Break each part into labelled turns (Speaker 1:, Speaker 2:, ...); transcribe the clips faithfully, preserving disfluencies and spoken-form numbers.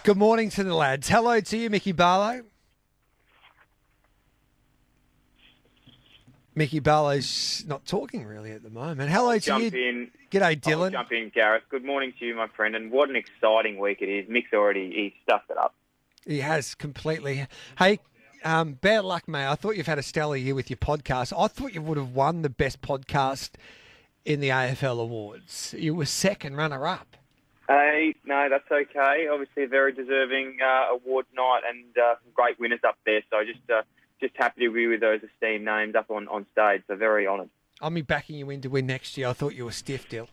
Speaker 1: Good morning to the lads. Hello to you, Mickey Barlow. Mickey Barlow's not talking really at the moment. Hello
Speaker 2: I'll
Speaker 1: to
Speaker 2: jump
Speaker 1: you.
Speaker 2: In.
Speaker 1: G'day, Dylan.
Speaker 2: I'll jump in, Gareth. Good morning to you, my friend. And what an exciting week it is. Mick's already he stuffed it up.
Speaker 1: He has completely. Hey, um, bad luck, mate. I thought you've had a stellar year with your podcast. I thought you would have won the best podcast in the A F L Awards. You were second runner-up.
Speaker 2: Hey, no, that's okay. Obviously, a very deserving uh, award night and uh, some great winners up there. So just uh, just happy to be with those esteemed names up on, on stage. So very honoured.
Speaker 1: I'll be backing you in to win next year. I thought you were stiff, Dill.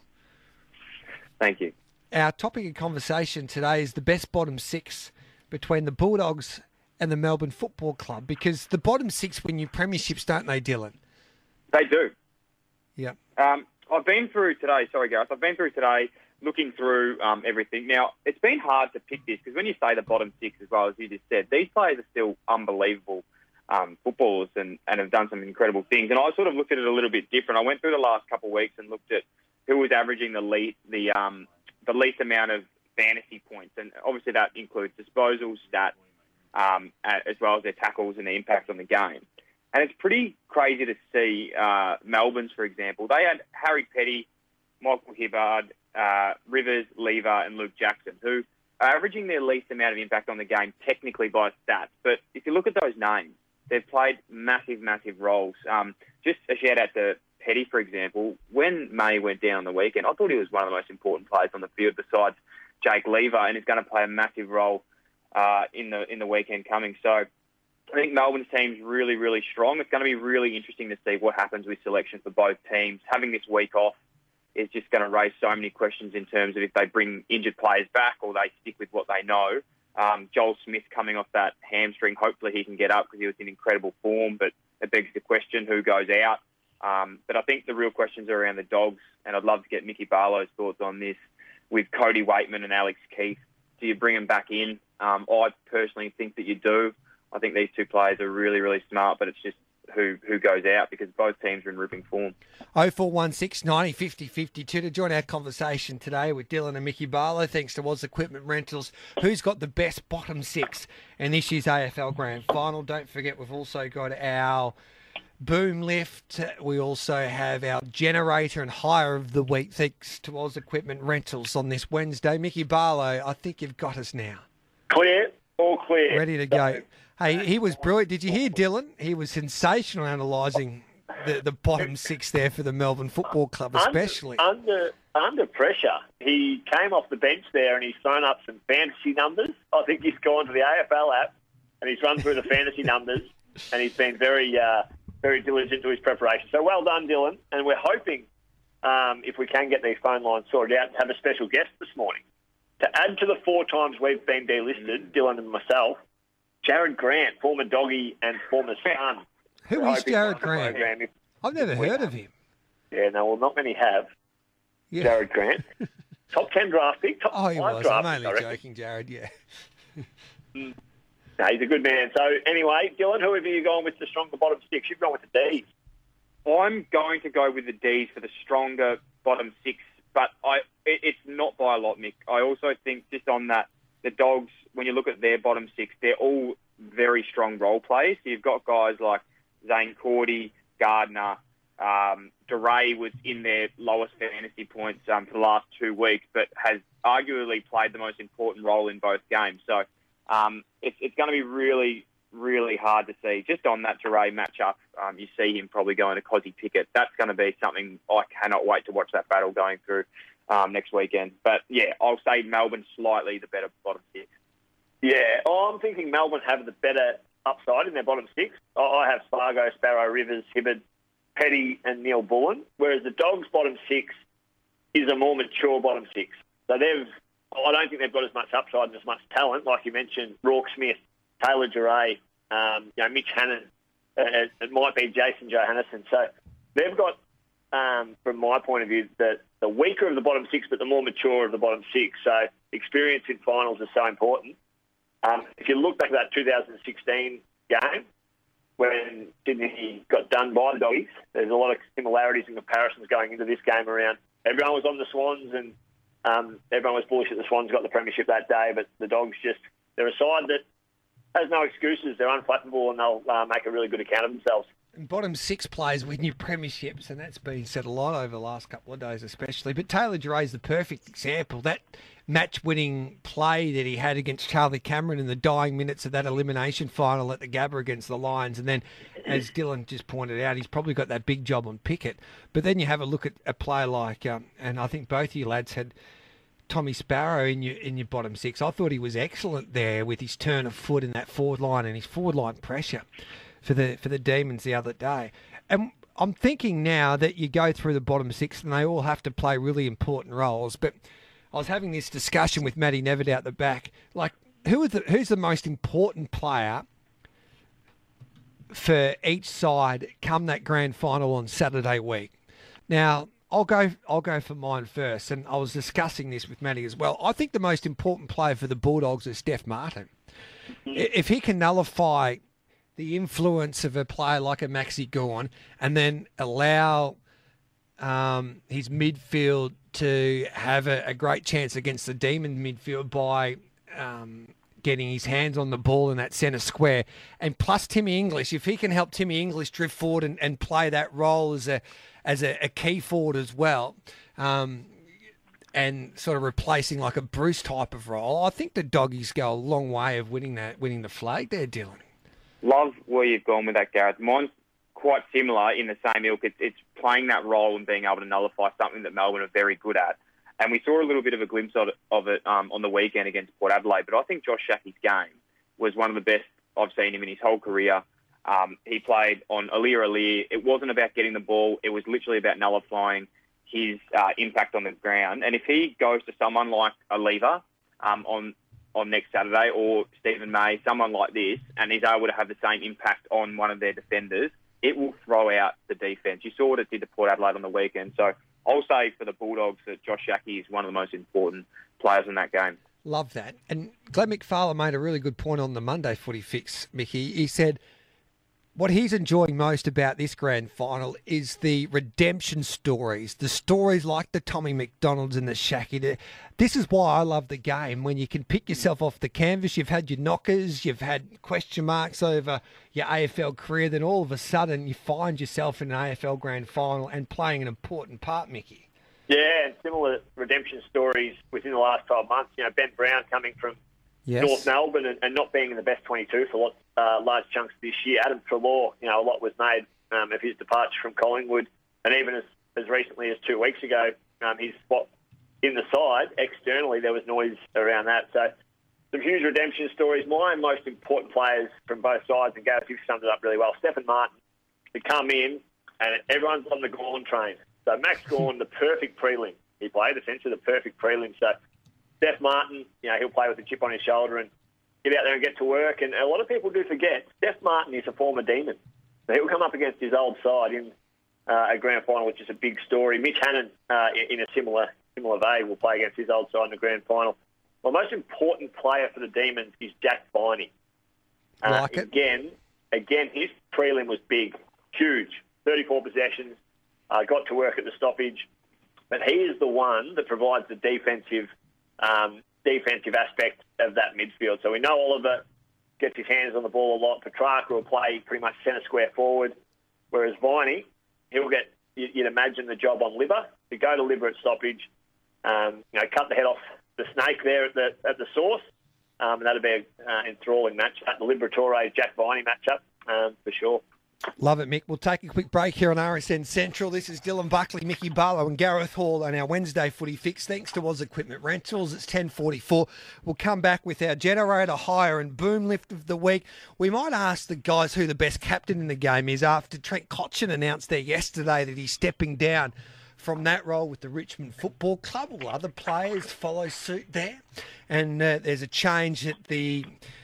Speaker 2: Thank you.
Speaker 1: Our topic of conversation today is the best bottom six between the Bulldogs and the Melbourne Football Club, because the bottom six win you premierships, don't they, Dylan?
Speaker 2: They do.
Speaker 1: Yeah.
Speaker 2: Um, I've been through today, sorry, Gareth, I've been through today looking through um, everything. Now, it's been hard to pick this because when you say the bottom six as well, as you just said, these players are still unbelievable um, footballers and, and have done some incredible things. And I sort of looked at it a little bit different. I went through the last couple of weeks and looked at who was averaging the least, the, um, the least amount of fantasy points. And obviously that includes disposals, stats, um, as well as their tackles and the impact on the game. And it's pretty crazy to see uh, Melbourne's, for example. They had Harry Petty, Michael Hibbard, uh, Rivers, Lever, and Luke Jackson, who are averaging their least amount of impact on the game technically by stats. But if you look at those names, they've played massive, massive roles. Um, just a shout-out to Petty, for example. When May went down on the weekend, I thought he was one of the most important players on the field besides Jake Lever, and is going to play a massive role uh, in the in the weekend coming. So I think Melbourne's team's really, really strong. It's going to be really interesting to see what happens with selection for both teams. Having this week off is just going to raise so many questions in terms of if they bring injured players back or they stick with what they know. Um, Joel Smith coming off that hamstring, hopefully he can get up because he was in incredible form, but it begs the question who goes out. Um, but I think the real questions are around the Dogs, and I'd love to get Mickey Barlow's thoughts on this with Cody Waitman and Alex Keith. Do you bring them back in? Um, I personally think that you do. I think these two players are really, really smart, but it's just who who goes out because both teams are in ripping form.
Speaker 1: oh four one six, nine oh, five oh, five two to join our conversation today with Dylan and Mickey Barlow, thanks to Woz Equipment Rentals. Who's got the best bottom six in this year's A F L Grand Final? Don't forget, we've also got our boom lift. We also have our generator and hire of the week, thanks to Woz Equipment Rentals on this Wednesday. Mickey Barlow, I think you've got us now.
Speaker 3: Clear, all clear.
Speaker 1: Ready to go. Hey, he was brilliant. Did you hear Dylan? He was sensational analysing the, the bottom six there for the Melbourne Football Club, especially.
Speaker 3: Under, under under pressure. He came off the bench there and he's thrown up some fantasy numbers. I think he's gone to the A F L app and he's run through the fantasy numbers and he's been very uh, very diligent to his preparation. So well done, Dylan. And we're hoping, um, if we can get these phone lines sorted out, to have a special guest this morning. To add to the four times we've been delisted, Dylan and myself, Jared Grant, former doggy and former son.
Speaker 1: Who
Speaker 3: We're
Speaker 1: is
Speaker 3: hoping
Speaker 1: Jared
Speaker 3: on the
Speaker 1: Grant?
Speaker 3: program if-
Speaker 1: I've never
Speaker 3: if we-
Speaker 1: heard of him.
Speaker 3: Yeah, no, well, not many have.
Speaker 1: Yeah.
Speaker 3: Jared Grant. Top ten draft pick, top
Speaker 1: Oh, he
Speaker 3: five
Speaker 1: was.
Speaker 3: draft
Speaker 1: I'm
Speaker 3: pick,
Speaker 1: only
Speaker 3: I reckon.
Speaker 1: joking, Jared, yeah.
Speaker 3: No, he's a good man. So, anyway, Dylan, who have you gone with the stronger bottom six? You've gone with the D's.
Speaker 2: I'm going to go with the D's for the stronger bottom six, but I it, it's not by a lot, Mick. I also think just on that, the Dogs, when you look at their bottom six, they're all very strong role players. So you've got guys like Zane Cordy, Gardner, um, DeRay was in their lowest fantasy points um, for the last two weeks, but has arguably played the most important role in both games. So um, it's, it's going to be really, really hard to see. Just on that DeRay matchup, um, you see him probably going to Cozzy Pickett. That's going to be something I cannot wait to watch that battle going through um, next weekend. But, yeah, I'll say Melbourne slightly the better bottom six.
Speaker 3: Yeah, oh, I'm thinking Melbourne have the better upside in their bottom six. I I have Spargo, Sparrow, Rivers, Hibbard, Petty and Neil Bullen, whereas the Dogs' bottom six is a more mature bottom six. So they've, I don't think they've got as much upside and as much talent. Like you mentioned, Rourke Smith, Taylor Duray, um, you know, Mitch Hannon, uh, it might be Jason Johannesson. So they've got, um, from my point of view, the, the weaker of the bottom six, but the more mature of the bottom six. So experience in finals is so important. Um, if you look back at that two thousand sixteen game, when Sydney got done by the Doggies, there's a lot of similarities and comparisons going into this game around. Everyone was on the Swans and Um, everyone was bullish that the Swans got the premiership that day, but the Dogs just, they're a side that has no excuses. They're unflappable and they'll uh, make a really good account of themselves.
Speaker 1: And bottom six players win your premierships, and that's been said a lot over the last couple of days especially. But Taylor Duray's the perfect example. That match-winning play that he had against Charlie Cameron in the dying minutes of that elimination final at the Gabba against the Lions. And then, as Dylan just pointed out, he's probably got that big job on Pickett. But then you have a look at a player like, um, and I think both of you lads had Tommy Sparrow in your in your bottom six. I thought he was excellent there with his turn of foot in that forward line and his forward line pressure for the for the Demons the other day. And I'm thinking now that you go through the bottom six and they all have to play really important roles. But I was having this discussion with Matty Nevitt out the back. Like, who is the, who's the most important player for each side come that grand final on Saturday week? Now, I'll go I'll go for mine first, and I was discussing this with Matty as well. I think the most important player for the Bulldogs is Steph Martin. If he can nullify the influence of a player like a Maxi Gawn and then allow um, his midfield to have a, a great chance against the Demon midfield by um, getting his hands on the ball in that centre square. And plus Timmy English, if he can help Timmy English drift forward and, and play that role as a as a, a key forward as well, um, and sort of replacing like a Bruce type of role, I think the Doggies go a long way of winning that winning the flag there, Dylan.
Speaker 2: Love where you've gone with that, Gareth. Mine's quite similar in the same ilk. It's, it's playing that role and being able to nullify something that Melbourne are very good at. And we saw a little bit of a glimpse of it, of it um, on the weekend against Port Adelaide. But I think Josh Shackey's game was one of the best I've seen him in his whole career. Um, he played on Aliir Aliir. It wasn't about getting the ball. It was literally about nullifying his uh, impact on the ground. And if he goes to someone like a Lever um, on on next Saturday, or Stephen May, someone like this, and he's able to have the same impact on one of their defenders, it will throw out the defence. You saw what it did to Port Adelaide on the weekend. So I'll say for the Bulldogs that Josh Shackey is one of the most important players in that game.
Speaker 1: Love that. And Glenn McFarlane made a really good point on the Monday Footy Fix, Mickey. He said what he's enjoying most about this grand final is the redemption stories, the stories like the Tommy McDonald's and the Shackey. This is why I love the game, when you can pick yourself off the canvas. You've had your knockers, you've had question marks over your A F L career, then all of a sudden you find yourself in an A F L grand final and playing an important part, Mickey.
Speaker 3: Yeah, and similar redemption stories within the last twelve months. You know, Ben Brown coming from Yes. North Melbourne and, and not being in the best twenty-two for lots, uh, large chunks this year. Adam Treloar, you know, a lot was made um, of his departure from Collingwood, and even as, as recently as two weeks ago, um, his spot in the side, externally, there was noise around that. So some huge redemption stories. My most important players from both sides, and Gareth, you've summed it up really well. Stephen Martin, to come in, and everyone's on the Gawn train. So Max Gawn, the perfect prelim. He played essentially the perfect prelim. So Steph Martin, you know, he'll play with a chip on his shoulder and get out there and get to work. And a lot of people do forget, Steph Martin is a former Demon. So he'll come up against his old side in uh, a grand final, which is a big story. Mitch Hannon, uh, in a similar similar vein, will play against his old side in the grand final. My most important player for the Demons is Jack Viney. Uh,
Speaker 1: like it.
Speaker 3: Again, again, his prelim was big, huge, thirty-four possessions, uh, got to work at the stoppage. But he is the one that provides the defensive Um, defensive aspect of that midfield. So we know Oliver gets his hands on the ball a lot. Petrarca will play pretty much centre square forward, whereas Viney, he'll get, you'd imagine, the job on Libba, to go to Libba at stoppage, um, you know, cut the head off the snake there at the at the source, um, and that'll be an uh, enthralling matchup. The Liberatore Jack Viney matchup, um, for sure.
Speaker 1: Love it, Mick. We'll take a quick break here on R S N Central. This is Dylan Buckley, Mickey Barlow and Gareth Hall on our Wednesday Footy Fix. Thanks to Woz Equipment Rentals. It's ten forty-four. We'll come back with our generator hire and boom lift of the week. We might ask the guys who the best captain in the game is after Trent Cotchin announced there yesterday that he's stepping down from that role with the Richmond Football Club. Will other players follow suit there? And uh, there's a change at the...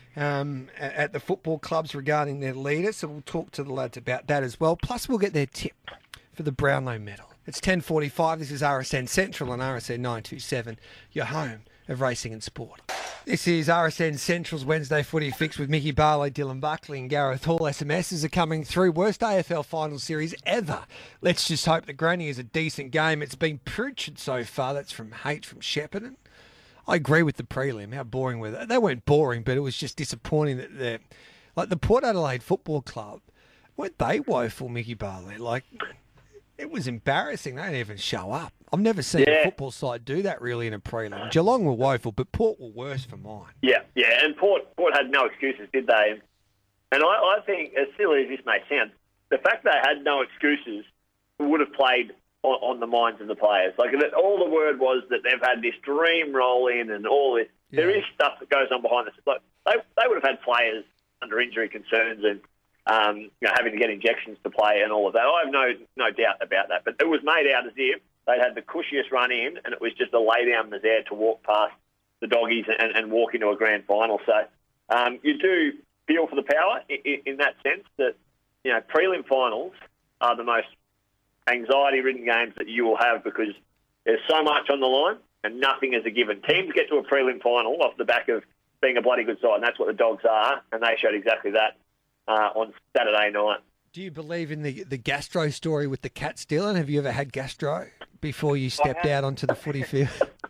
Speaker 1: Um, at the football clubs regarding their leader, so we'll talk to the lads about that as well. Plus, we'll get their tip for the Brownlow medal. It's ten forty-five. This is R S N Central on R S N nine two seven, your home of racing and sport. This is R S N Central's Wednesday Footy Fix with Mickey Barlow, Dylan Buckley and Gareth Hall. S M Ss are coming through. Worst A F L final series ever. Let's just hope that Granny is a decent game. It's been Pritchard so far. That's from Hate from Shepparton. I agree with the prelim. How boring were they? They weren't boring, but it was just disappointing that they're... Like the Port Adelaide Football Club, weren't they woeful, Mickey Barlow? Like, it was embarrassing. They didn't even show up. I've never seen
Speaker 3: Yeah.
Speaker 1: a football side do that really in a prelim. Geelong were woeful, but Port were worse for mine.
Speaker 3: Yeah, yeah, and Port Port had no excuses, did they? And I, I think, as silly as this may sound, the fact they had no excuses would have played on, on the minds of the players. Like, that all the word was that they've had this dream roll in and all this.
Speaker 1: Yeah.
Speaker 3: There is stuff that goes on behind the scenes. Like, they, they would have had players under injury concerns and um, you know, having to get injections to play and all of that. I have no no doubt about that. But it was made out as if they'd had the cushiest run in, and it was just a lay down misère to walk past the doggies and, and walk into a grand final. So um, you do feel for the power in, in that sense that, you know, prelim finals are the most anxiety-ridden games that you will have because there's so much on the line and nothing is a given. Teams get to a prelim final off the back of being a bloody good side, and that's what the Dogs are, and they showed exactly that uh, on Saturday night.
Speaker 1: Do you believe in the the gastro story with the Cats, Dylan? Have you ever had gastro before you stepped out onto the footy field?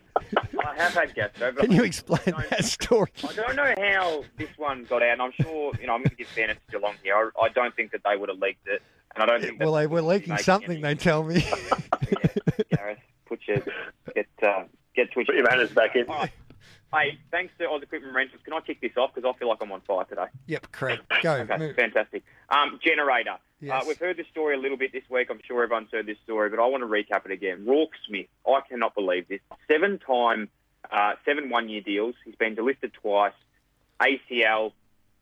Speaker 2: I have had gastro. But
Speaker 1: Can you explain that story?
Speaker 2: I don't know how this one got out, and I'm sure, you know, I'm going to give fairness to Geelong here. I, I don't think that they would have leaked it, and I don't think that
Speaker 1: Well, they were leaking something,
Speaker 2: any...
Speaker 1: they tell me.
Speaker 2: yeah, Gareth, put your, get, uh, get Twitch.
Speaker 3: Put your manners back in.
Speaker 2: All right. Hey, thanks to Oz Equipment Rentals. Can I kick this off? Because I feel like I'm on fire today.
Speaker 1: Yep, correct. Go,
Speaker 2: Okay,
Speaker 1: move.
Speaker 2: fantastic. Um, generator.
Speaker 1: Yes.
Speaker 2: Uh, we've heard this story a little bit this week. I'm sure everyone's heard this story, but I want to recap it again. Rourke Smith. I cannot believe this. Seven-time, uh, seven one-year deals. He's been delisted twice. A C L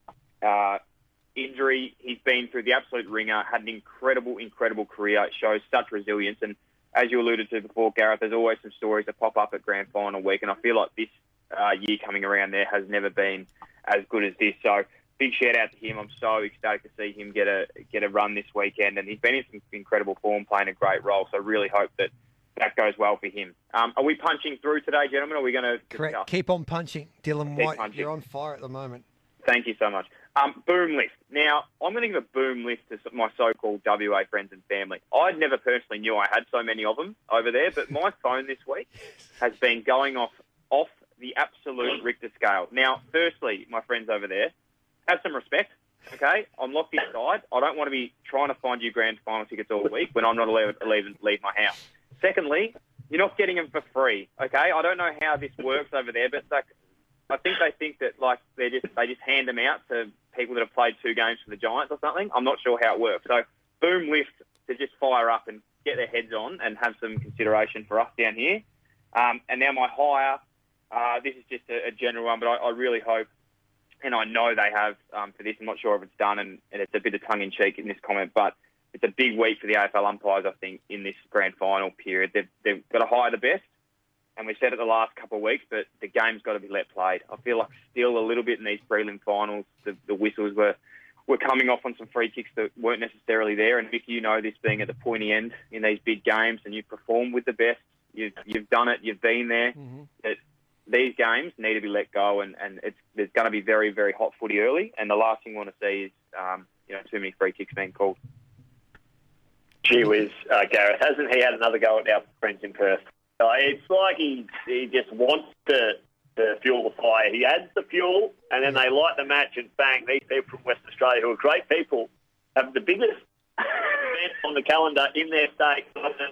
Speaker 2: uh, injury. He's been through the absolute ringer. Had an incredible, incredible career. It shows such resilience. And as you alluded to before, Gareth, there's always some stories that pop up at grand final week, and I feel like this uh, year coming around there has never been as good as this. So big shout out to him. I'm so ecstatic to see him get a get a run this weekend, and he's been in some incredible form, playing a great role. So really hope that that goes well for him. Um, are we punching through today, gentlemen? Or are we going to
Speaker 1: Correct.
Speaker 2: discuss?
Speaker 1: Keep on punching, Dylan
Speaker 2: Keep
Speaker 1: White.
Speaker 2: punching.
Speaker 1: You're on fire at the moment.
Speaker 2: Thank you so much. Um, boom lift. Now, I'm going to give a boom lift to my so-called W A friends and family. I never personally knew I had so many of them over there, but my phone this week has been going off off the absolute Richter scale. Now, firstly, my friends over there, have some respect, okay? I'm locked inside. I don't want to be trying to find you grand final tickets all week when I'm not allowed to leave, leave my house. Secondly, you're not getting them for free, okay? I don't know how this works over there, but like, I think they think that like they just they just hand them out to people that have played two games for the Giants or something. I'm not sure how it works. So boom lift to just fire up and get their heads on and have some consideration for us down here. Um, and now my hire, uh, this is just a, a general one, but I, I really hope, and I know they have um, for this. I'm not sure if it's done, and, and it's a bit of tongue-in-cheek in this comment, but it's a big week for the A F L umpires, I think, in this grand final period. They've, they've got to hire the best. And we said it the last couple of weeks, but the game's got to be let played. I feel like still a little bit in these prelim finals, the, the whistles were, were coming off on some free kicks that weren't necessarily there. And Vic, you know this being at the pointy end in these big games, and you perform with the best. You've, you've done it. You've been there.
Speaker 1: Mm-hmm.
Speaker 2: That these games need to be let go, and, and it's, there's going to be very, very hot footy early. And the last thing we want to see is um, you know too many free kicks being called.
Speaker 3: Gee whiz, uh, Gareth, hasn't he had another go at our friends in Perth? Uh, it's like he he just wants to, to fuel the fire. He adds the fuel, and then they light the match, and bang, these people from Western Australia, who are great people, have the biggest event on the calendar in their state.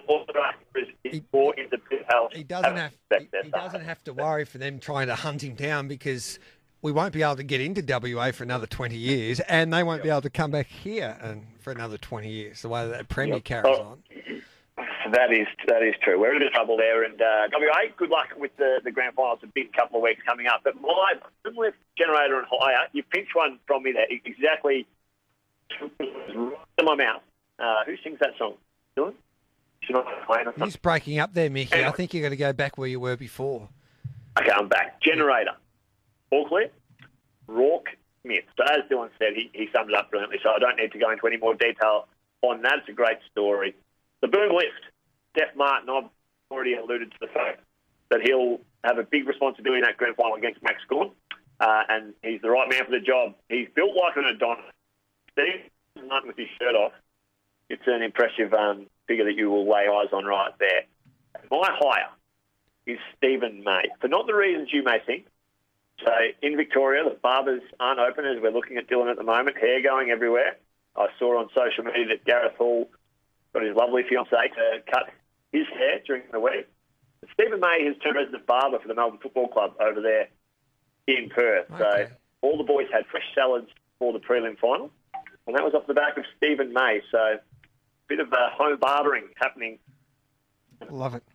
Speaker 3: He, more into
Speaker 1: he doesn't have he, he doesn't have to worry for them trying to hunt him down, because we won't be able to get into W A for another twenty years, and they won't be able to come back here and for another twenty years, the way that Premier
Speaker 3: yep.
Speaker 1: carries
Speaker 3: oh.
Speaker 1: on.
Speaker 3: That is that is true. We're in a bit of trouble there, and uh, W A, good luck with the, the grand final. It's a big couple of weeks coming up. But my lift generator and hire, you pinched one from me there, exactly right in my mouth. Uh, who sings that song? Dylan? Should I play it?
Speaker 1: He's breaking up there, Mickey.
Speaker 3: Anyway.
Speaker 1: I think you're going to go back where you were before.
Speaker 3: Okay, I'm back. Generator. All clear? Rourke Smith. So as Dylan said, he, he summed it up brilliantly, so I don't need to go into any more detail on that. It's a great story. The boom lift. Steph Martin, I've already alluded to the fact that he'll have a big responsibility in that grand final against Max Gawn, uh, and he's the right man for the job. He's built like an Adonis. Steve Martin with his shirt off. It's an impressive um, figure that you will lay eyes on right there. My hire is Stephen May, for not the reasons you may think. So in Victoria, the barbers aren't open as we're looking at Dylan at the moment. Hair going everywhere. I saw on social media that Gareth Hall got his lovely fiancée to cut his hair during the week. Stephen May has turned resident barber for the Melbourne Football Club over there in Perth. Okay. So all the boys had fresh salads for the prelim final, and that was off the back of Stephen May. So a bit of uh, home barbering happening.
Speaker 1: Love it.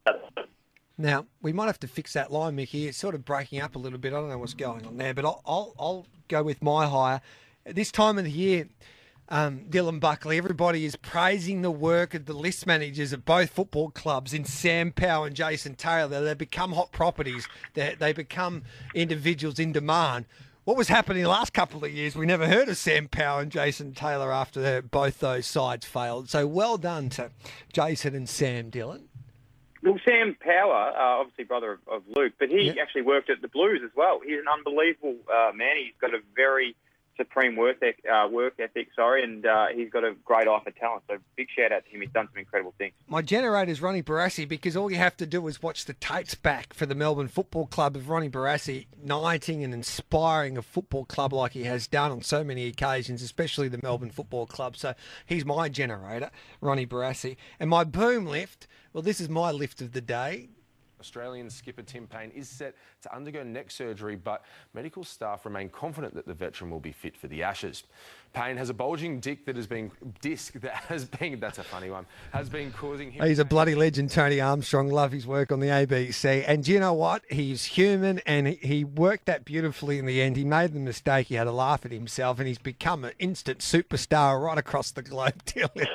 Speaker 1: Now, we might have to fix that line, Mickey. It's sort of breaking up a little bit. I don't know what's going on there, but I'll, I'll, I'll go with my hire. At this time of the year, um, Dylan Buckley, everybody is praising the work of the list managers at both football clubs in Sam Powell and Jason Taylor. They become hot properties. They, they become individuals in demand. What was happening the last couple of years, we never heard of Sam Powell and Jason Taylor after both those sides failed. So well done to Jason and Sam, Dylan.
Speaker 2: Well, Sam Power, uh, obviously brother of, of Luke, but he yep. actually worked at the Blues as well. He's an unbelievable uh, man. He's got a very supreme work ethic, uh, work ethic sorry, and uh, he's got a great eye for talent. So big shout out to him. He's done some incredible things. My generator is
Speaker 1: Ronnie Barassi, because all you have to do is watch the tapes back for the Melbourne Football Club of Ronnie Barassi knighting and inspiring a football club like he has done on so many occasions, especially the Melbourne Football Club. So he's my generator, Ronnie Barassi. And my boom lift, well, this is my lift of the day.
Speaker 4: Australian skipper Tim Payne is set to undergo neck surgery, but medical staff remain confident that the veteran will be fit for the Ashes. Payne has a bulging dick that has been disc that has been that's a funny one has been causing him.
Speaker 1: He's a bloody legend, Tony Armstrong. Love his work on the A B C, and do you know what? He's human, and he worked that beautifully in the end. He made the mistake. He had a laugh at himself, and he's become an instant superstar right across the globe. Dylan.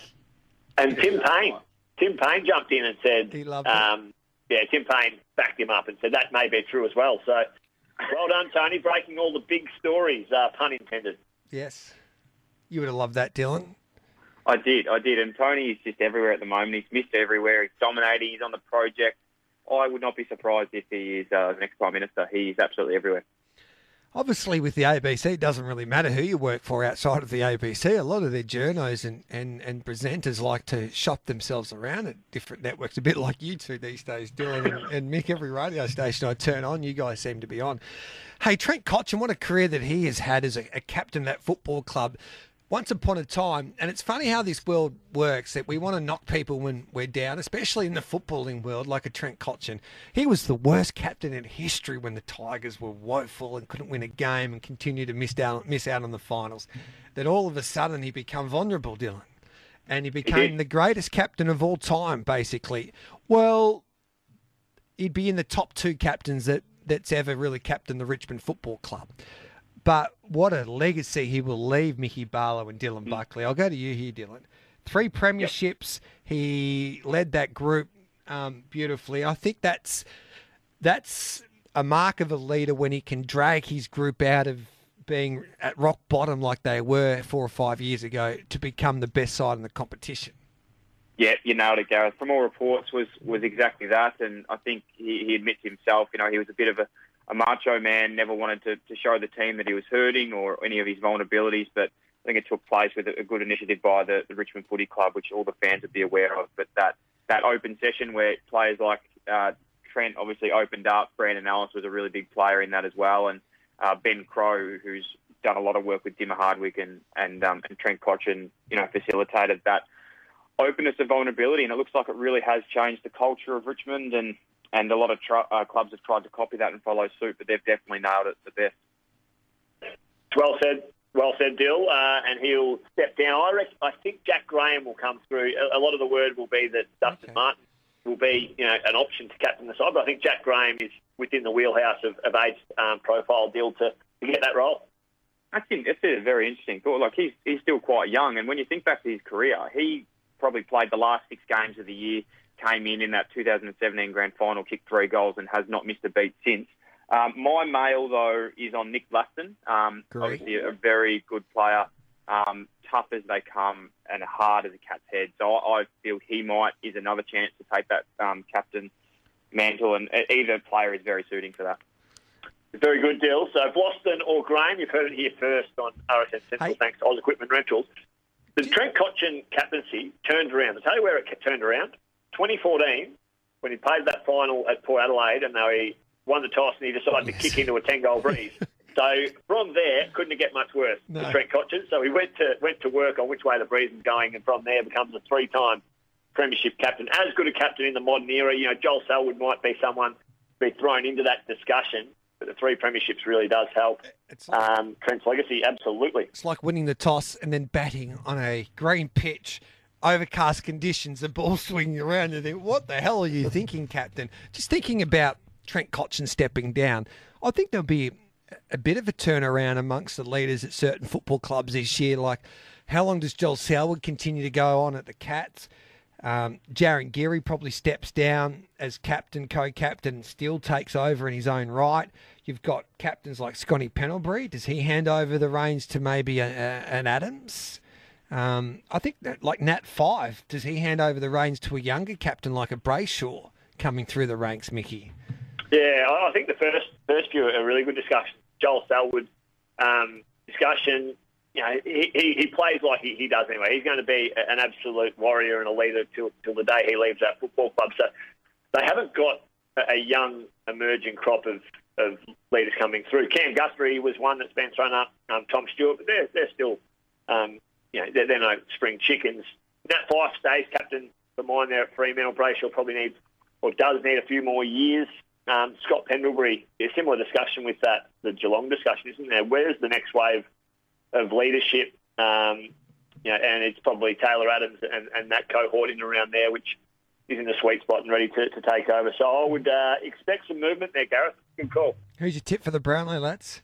Speaker 3: And Tim Payne, Tim Payne jumped in and said,
Speaker 1: he loved
Speaker 3: um, it. Yeah, Tim Payne backed him up and said that may be true as well. So, well done, Tony, breaking all the big stories, uh, pun intended.
Speaker 1: Yes. You would have loved that, Dylan.
Speaker 2: I did, I did. And Tony is just everywhere at the moment. He's missed everywhere. He's dominating. He's on the project. I would not be surprised if he is uh, the next Prime Minister. He is absolutely everywhere.
Speaker 1: Obviously, with the A B C, it doesn't really matter who you work for outside of the A B C. A lot of their journos and, and, and presenters like to shop themselves around at different networks, a bit like you two these days, Dylan and, and Mick. Every radio station I turn on, you guys seem to be on. Hey, Trent Cotchin, what a career that he has had as a, a captain of that football club. Once upon a time, and it's funny how this world works, that we want to knock people when we're down, especially in the footballing world, like a Trent Cotchin. He was the worst captain in history when the Tigers were woeful and couldn't win a game and continued to miss out, miss out on the finals. Then all of a sudden he became vulnerable, Dylan, and he became the greatest captain of all time, basically. Well, he'd be in the top two captains that, that's ever really captained the Richmond Football Club. But what a legacy he will leave, Mickey Barlow and Dylan mm. Buckley. I'll go to you here, Dylan. Three premierships. Yep. He led that group um, beautifully. I think that's that's a mark of a leader when he can drag his group out of being at rock bottom like they were four or five years ago to become the best side in the competition.
Speaker 2: Yeah, you nailed it, Gareth. From all reports, was was exactly that. And I think he, he admits himself, you know, he was a bit of a a macho man, never wanted to, to show the team that he was hurting or any of his vulnerabilities, but I think it took place with a good initiative by the, the Richmond Footy Club, which all the fans would be aware of. But that, that open session where players like uh, Trent obviously opened up, Brandon Ellis was a really big player in that as well, and uh, Ben Crowe, who's done a lot of work with Dimmer Hardwick and, and, um, and Trent Cotchin, you know, facilitated that openness of vulnerability, and it looks like it really has changed the culture of Richmond, and And a lot of tr- uh, clubs have tried to copy that and follow suit, but they've definitely nailed it the best.
Speaker 3: Well said, well said, Dill. Uh, and he'll step down. I, reckon, I think Jack Graham will come through. A, a lot of the word will be that Dustin okay. Martin will be, you know, an option to captain the side. But I think Jack Graham is within the wheelhouse of, of age um, profile, Dill, to, to get that role.
Speaker 2: I think that's a very interesting thought. Like he's he's still quite young, and when you think back to his career, he probably played the last six games of the year. Came in in that two thousand seventeen grand final, kicked three goals and has not missed a beat since. Um, my mail, though, is on Nick Laston. Um, obviously a very good player, um, tough as they come and hard as a cat's head. So I, I feel he might is another chance to take that um, captain mantle, and either player is very suiting for that.
Speaker 3: Very good, Dill. So Boston or Graham, you've heard it here first on R S N Central,
Speaker 1: Hey.
Speaker 3: thanks to Oz Equipment Rentals. The Trent Cotchin captaincy turned around. I'll tell you where it turned around. twenty fourteen, when he played that final at Port Adelaide and they won the toss and he decided
Speaker 1: Yes.
Speaker 3: to kick into a ten-goal breeze. So from there, couldn't get much worse
Speaker 1: No.
Speaker 3: for Trent Cotchin. So he went to went to work on which way the breeze was going, and from there becomes a three-time premiership captain. As good a captain in the modern era. You know, Joel Selwood might be someone to be thrown into that discussion, but the three premierships really does help
Speaker 1: It's like,
Speaker 3: um, Trent's legacy, absolutely.
Speaker 1: it's like winning the toss and then batting on a green pitch, overcast conditions, the ball swinging around. And think, what the hell are you thinking, Captain? Just thinking about Trent Cotchin stepping down, I think there'll be a bit of a turnaround amongst the leaders at certain football clubs this year. Like, how long does Joel Selwood continue to go on at the Cats? Um, Jaron Geary probably steps down as captain, co-captain, and still takes over in his own right. You've got captains like Scotty Pendlebury. Does he hand over the reins to maybe a, a, an Adams? Um, I think that, like Nat Five, does he hand over the reins to a younger captain like a Brayshaw coming through the ranks, Mickey?
Speaker 3: Yeah, I I think the first first few are a really good discussion. Joel Selwood um, discussion. You know, he, he, he plays like he, he does anyway. He's going to be an absolute warrior and a leader till till the day he leaves that football club. So they haven't got a, a young emerging crop of, of leaders coming through. Cam Guthrie was one that's been thrown up. Um, Tom Stewart, but they're they're still um, you know they're, they're no spring chickens. Nat Fife stays captain for mine there at Fremantle. Brayshaw probably needs or does need a few more years. Um, Scott Pendlebury, a similar discussion with that the Geelong discussion, isn't there? Where's the next wave of leadership? Um, you know, and it's probably Taylor Adams and, and that cohort in around there, which is in the sweet spot and ready to, to take over. So I would uh, expect some movement there, Gareth. Good call.
Speaker 1: Who's your tip for the Brownlow, lads?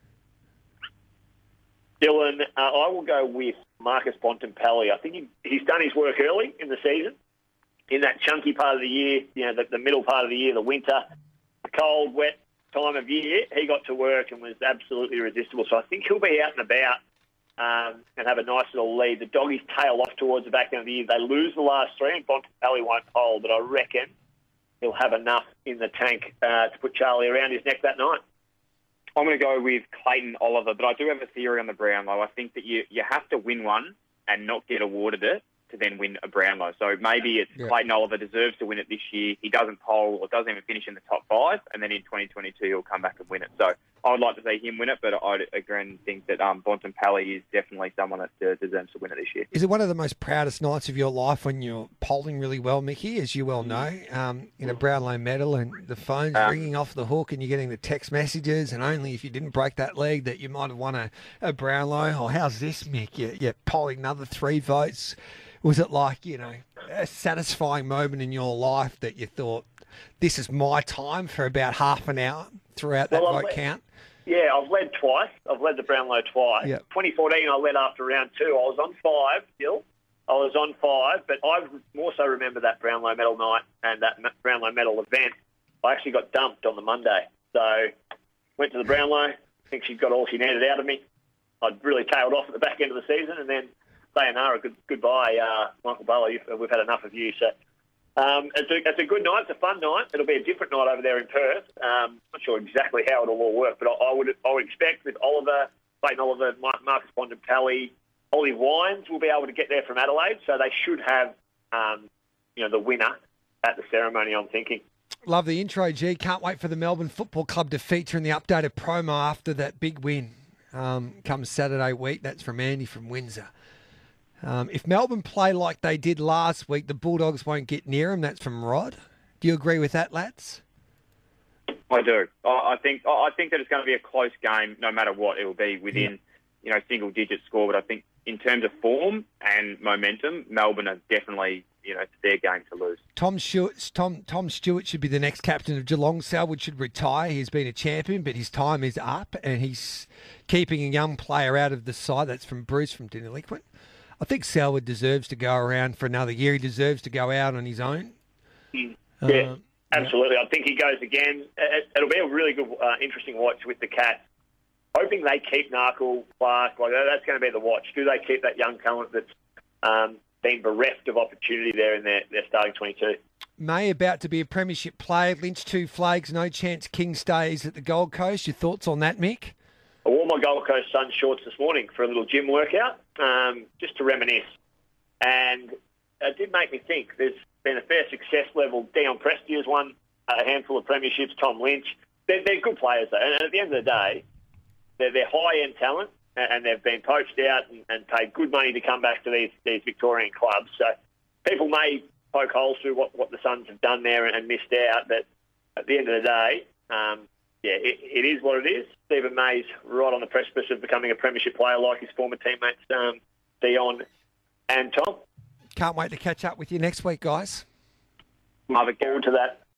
Speaker 3: Dylan, uh, I will go with Marcus Bontempelli. I think he, he's done his work early in the season. In that chunky part of the year, you know, the, the middle part of the year, the winter, the cold, wet time of year, he got to work and was absolutely irresistible. So I think he'll be out and about um, and have a nice little lead. The doggies tail off towards the back end of the year. They lose the last three, and Bontempelli won't poll, but I reckon he'll have enough in the tank uh, to put Charlie around his neck that night.
Speaker 2: I'm going to go with Clayton Oliver, but I do have a theory on the Brownlow. I think that you, you have to win one and not get awarded it to then win a Brownlow. So maybe it's
Speaker 1: Yeah.
Speaker 2: Clayton Oliver deserves to win it this year. He doesn't poll or doesn't even finish in the top five, and then in twenty twenty-two he'll come back and win it. So I would like to see him win it, but I again think that um, Bontempelli is definitely someone that uh, deserves to win it this year.
Speaker 1: Is it one of the most proudest nights of your life when you're polling really well, Mickey, as you well know, um, in a Brownlow medal and the phone's
Speaker 2: Um,
Speaker 1: ringing off the hook and you're getting the text messages, and only if you didn't break that leg that you might have won a, a Brownlow? Or how's this, Mick? You, you're polling another three votes. Was it like, you know, a satisfying moment in your life that you thought, this is my time for about half an hour throughout that
Speaker 3: Well, I've
Speaker 1: vote
Speaker 3: let-
Speaker 1: count?
Speaker 3: Yeah, I've led twice. I've led the Brownlow twice.
Speaker 1: Yeah.
Speaker 3: twenty fourteen, I led after round two. I was on five still. I was on five, but I more so remember that Brownlow medal night and that ma- Brownlow medal event. I actually got dumped on the Monday. So went to the Brownlow. I think she got all she needed out of me. I'd really tailed off at the back end of the season, and then sayonara, good, goodbye, uh, Michael Barlow. You've, we've had enough of you. So um, it's, a, it's a good night. It's a fun night. It'll be a different night over there in Perth. Um, not sure exactly how it'll all work, but I, I would I would expect with Oliver, Clayton Oliver, Mar- Marcus Bontempelli, Ollie Wines will be able to get there from Adelaide, so they should have um, you know the winner at the ceremony, I'm thinking.
Speaker 1: Love the intro, G. Can't wait for the Melbourne Football Club to feature in the updated promo after that big win. Um, comes Saturday week. That's from Andy from Windsor. Um, if Melbourne play like they did last week, the Bulldogs won't get near them. That's from Rod. Do you agree with that, lads?
Speaker 2: I do. I I think I think that it's going to be a close game, no matter what. It will be within, you know, single-digit score. But I think in terms of form and momentum, Melbourne are definitely, you know, it's their game to lose.
Speaker 1: Tom Stewart, Tom, Tom Stewart should be the next captain of Geelong. Selwood should retire. He's been a champion, but his time is up, and he's keeping a young player out of the side. That's from Bruce from Deniliquin. I think Selwood deserves to go around for another year. He deserves to go out on his own.
Speaker 3: Yeah,
Speaker 1: Uh,
Speaker 3: absolutely. I think he goes again. It, it'll be a really good, uh, interesting watch with the Cats. Hoping they keep Narkle, Clark. Like that's going to be the watch. Do they keep that young talent that's um, been bereft of opportunity there in their, their starting twenty-two?
Speaker 1: May about to be a premiership player. Lynch two flags, no chance King stays at the Gold Coast. Your thoughts on that, Mick?
Speaker 3: I wore my Gold Coast Sun shorts this morning for a little gym workout, um, just to reminisce. And it did make me think. There's been a fair success level. Dion Presti has won a handful of premierships. Tom Lynch. They're, they're good players, though. And at the end of the day, they're, they're high-end talent, and they've been poached out and, and paid good money to come back to these, these Victorian clubs. So people may poke holes through what, what the Suns have done there and, and missed out, but at the end of the day, um, yeah, it, it is what it is. Stephen May's right on the precipice of becoming a premiership player like his former teammates, um, Dion and Tom.
Speaker 1: Can't wait to catch up with you next week, guys.
Speaker 3: Love it. Forward to that.